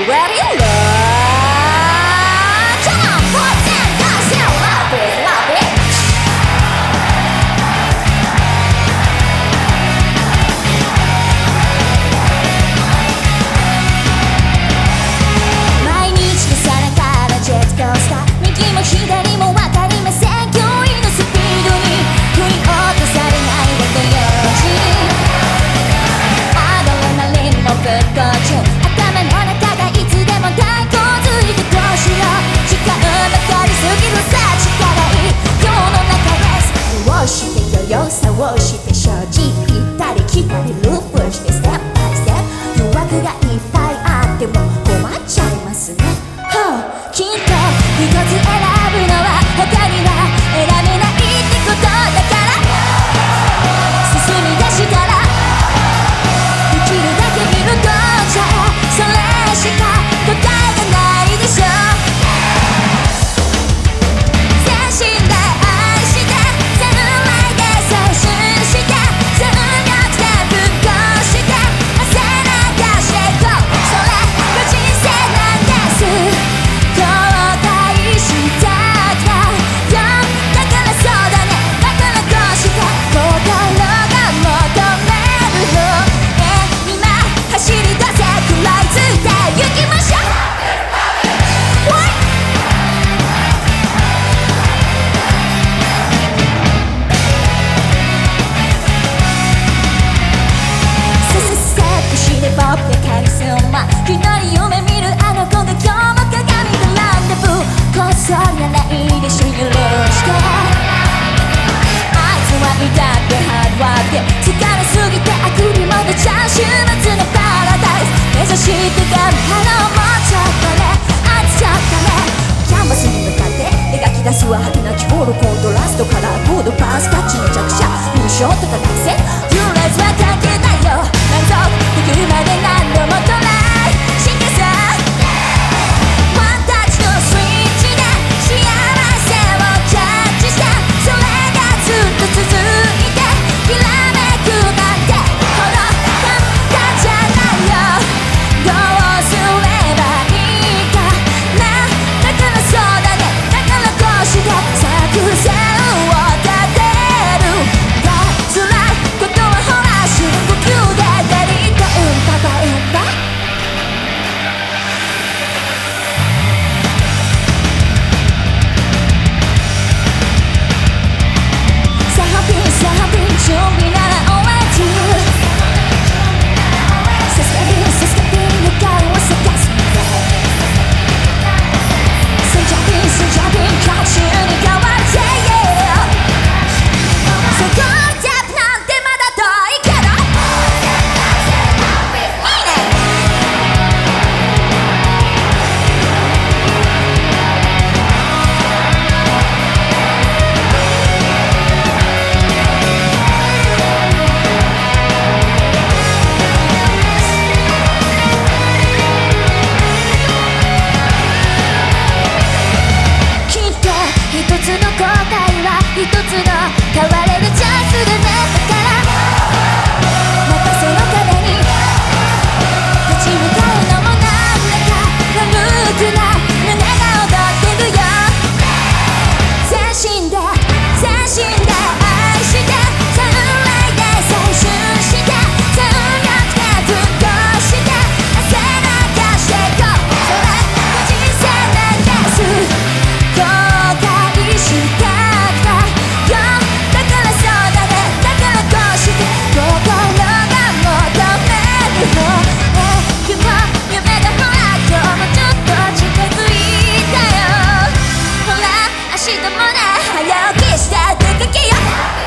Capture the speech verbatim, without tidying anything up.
良さをして正直行ったり来たりループしてステップバイステップ誘惑がいっぱいあっても困っちゃいますね、はあ、きっと一つ選ぶのは他には選べないってことだから進み出したらできるだけ見るとじゃそれしか答えがないでしょ全身で愛して一人夢見るあの子が今日も鏡でランデブーこっそりやないでしょ許してあいつはいたってハードワークで疲れすぎてあくびも出ちゃう週末のパラダイス目指して頑張ろうもうちょっとねあつちゃったねキャンバスに向かって描き出すは果てなきホールコントラストからコードパースタッチの着車優勝とか大戦ユーレーズは関係ないよ満足できるまで何度もトライ一つの変われるチャンスがねだからまたその壁に立ち向かうのもなんだか悪くな胸が踊ってるよ全身で全身で愛してサンライで青春して全力で沸騰して汗流してこうそれが人生なんです後悔して早起きして出かけよう